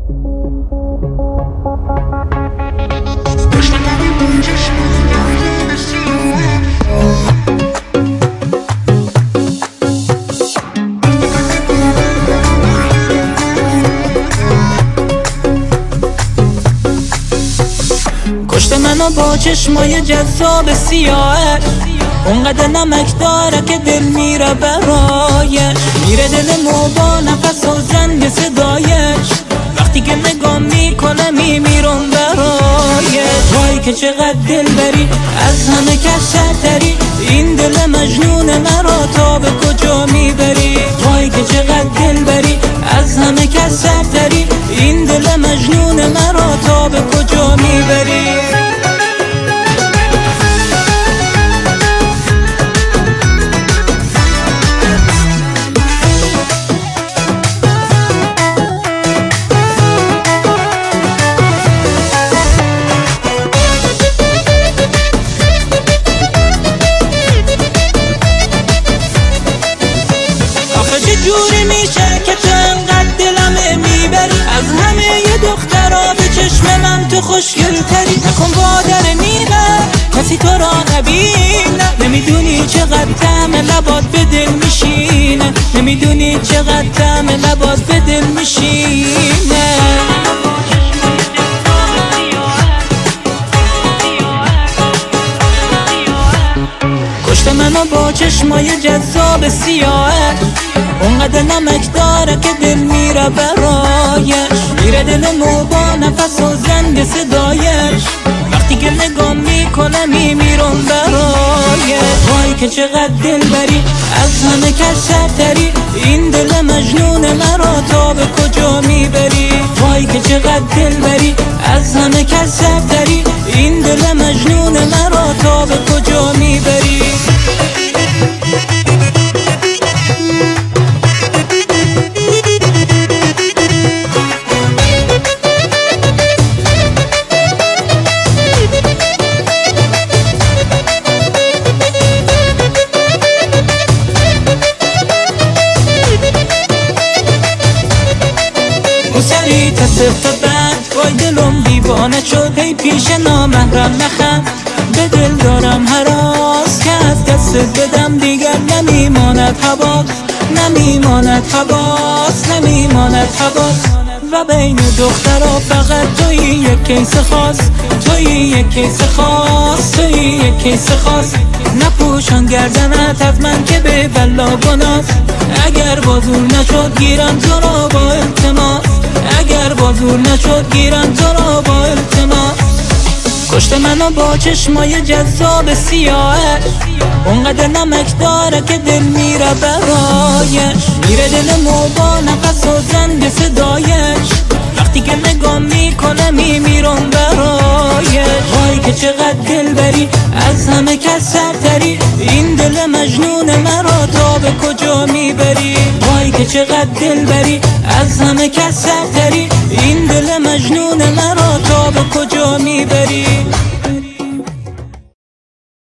کشته منو با چشمای جذاب سیاهش، اونقدر نمک داره که دل میره برایش، میره دلمو با نفس و زنگ صدایش، وقتی که نگاه میکنه میمیرم برایش. وای که چقدر دل بری، از همه کس سرتری، این دل مجنون مرا تا به کجا میبری. وای که چقدر دل بری، از همه کس سرتری، این دل مجنون مرا تا به کجا میبری. جوری میشه که تو انقدر دلمه میبری، از همه ی دخترها به چشم من تو خوشگل تری. نکن بادر میره کسی تو را نبینه، نمیدونی چقدر طعم لبات به دل میشینه، نمیدونی چقدر طعم لبات به دل میشینه. کشته منو با چشمای جذاب سیاهش، اونقدر نمک داره که دل میره برایش، میره دلمو با نفس و زنگ صدایش، وقتی که نگاه میکنه میمیرم برایش. وای که چقدر دل بری، از همه کس سرتری، این دل مجنون مرا تا به کجا میبری. وای که چقدر دل بری، از همه کس سرتری، این دل مجنون مرا تا به کجا میبری. سری تصف بند وای دلم دیوانه شد، هی پیش نامحرم نخند، به دل دارم هراس که از دستت بدم دیگر نمیماند حواس، نمیماند حواس، نمیماند حواس. و بین دخترها فقط توی یک کیس خاص، توی یک کیس خاص، توی یک کیس خاص. نپوشان گردنت از من که به بلا بناس، اگر بازور نشد گیرم تو را با التماس، اگر بازور نشد گیرم تو را با التماس. کشته منو با چشمای جذاب سیاهش، اونقدر نمک داره که دل میره برایش، میره دلمو با نفس و زنگ صدایش، وقتی که نگاه میکنه میمیرم برایش. وای که چقدر دل بری، از همه کس سرتری، این دل مجنون مرا تا به کجا میبری. وای که چقدر دل بری، از همه کس سرتری، این دل مجنون مرا تا به کجا میبری.